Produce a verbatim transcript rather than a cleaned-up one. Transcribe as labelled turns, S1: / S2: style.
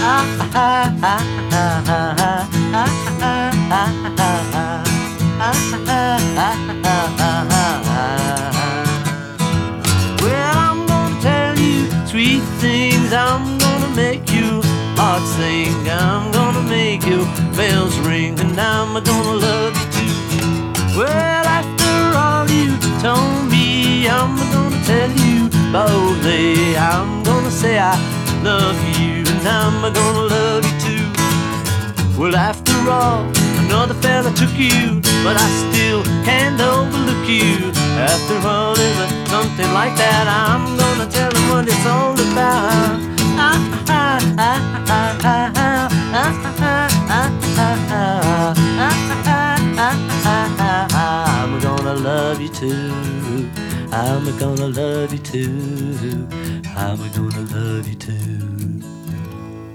S1: Well, I'm gonna tell you sweet things. I'm gonna make you heart sing. I'm gonna make your bells ring, and I'm gonna love you too. Well, after all you told me, I'm gonna tell you boldly. I'm gonna say I love you, and I'm gonna love you too. Well, after all, another fella took you, but I still can't overlook you. After all, there's something like that. I'm gonna tell him what it's all about. I'm gonna love you too. I'm gonna love you too. I'm gonna love you too.